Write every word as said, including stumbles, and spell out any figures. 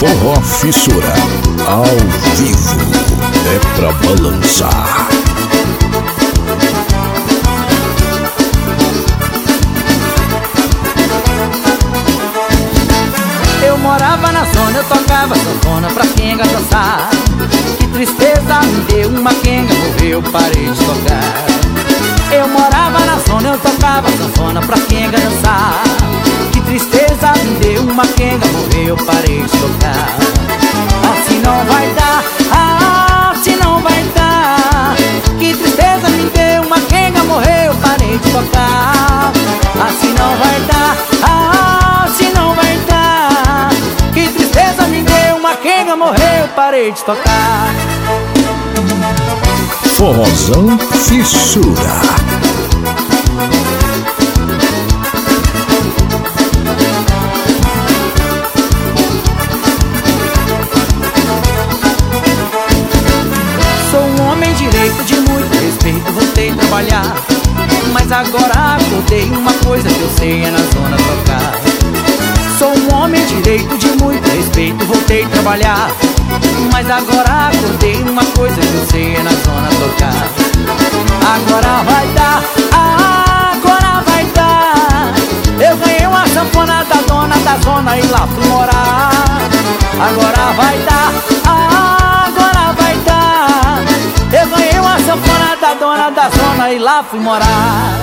Forró Fissura, ao vivo, é pra balançar. Eu morava na zona, eu tocava sanfona pra quenga dançar. Que tristeza me deu, uma quenga morreu, parei de tocar. Eu morava na zona, eu tocava sanfona pra quenga dançar. Que tristeza me deu, uma quenga morreu, parei de tocar. Assim não vai dar, ah, assim não vai dar. Que tristeza me deu, uma quenga morreu, parei de tocar. Assim não vai dar, ah, assim não vai dar. Que tristeza me deu, uma quenga morreu, parei de tocar. Forrozão Fissura. Sou um homem direito de muito respeito, voltei a trabalhar. Mas agora acordei, uma coisa que eu sei é na zona tocar. Sou um homem direito de muito respeito, voltei a trabalhar. Mas agora acordei, uma coisa que eu sei é na zona tocar. Agora vai dar, ah, agora vai dar. Eu ganhei uma sanfona da dona da zona e lá fui morar. Agora vai dar, ah, agora vai dar. Eu ganhei uma sanfona da dona da zona e lá fui morar.